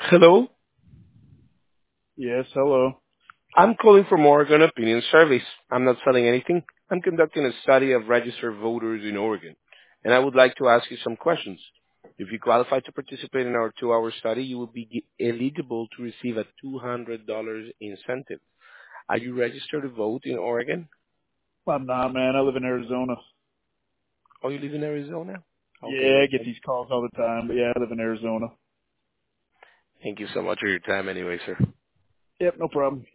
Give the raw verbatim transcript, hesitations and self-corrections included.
Hello, Yes, hello. I'm calling from Oregon Opinion Service. I'm not selling anything. I'm conducting a study of registered voters in Oregon, and I would like to ask you some questions. If you qualify to participate in our two-hour study, you will be gi- eligible to receive a two hundred dollars incentive. Are you registered to vote in Oregon? I'm not, man. I live in Arizona. Or you live in Arizona? Okay, Yeah, no I get problem. these calls all the time, but yeah, I live in Arizona. Thank you so much for your time anyway, sir. Yep, no problem.